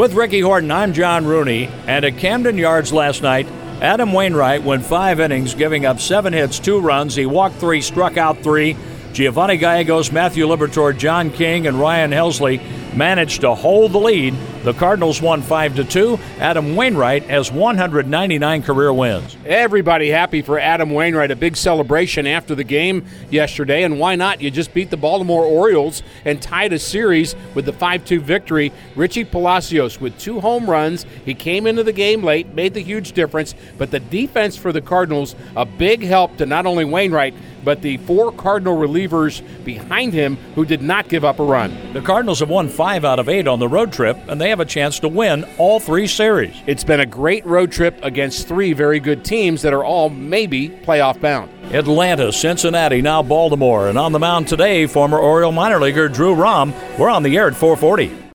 With Ricky Horton, I'm John Rooney. And at Camden Yards last night, Adam Wainwright went 5 innings, giving up 7 hits, 2 runs. He walked 3, struck out 3. Giovanni Gallegos, Matthew Liberatore, John King, and Ryan Helsley managed to hold the lead. The Cardinals won 5-2. Adam Wainwright has 199 career wins. Everybody happy for Adam Wainwright. A big celebration after the game yesterday, and why not? You just beat the Baltimore Orioles and tied a series with the 5-2 victory. Richie Palacios with 2 home runs. He came into the game late, made the huge difference, but the defense for the Cardinals, a big help to not only Wainwright, but the 4 Cardinal relievers behind him who did not give up a run. The Cardinals have won 5 out of 8 on the road trip, and they have a chance to win all 3 series. It's been a great road trip against 3 very good teams that are all maybe playoff bound. Atlanta, Cincinnati, now Baltimore. And on the mound today, former Oriole minor leaguer Drew Rom. We're on the air at 440.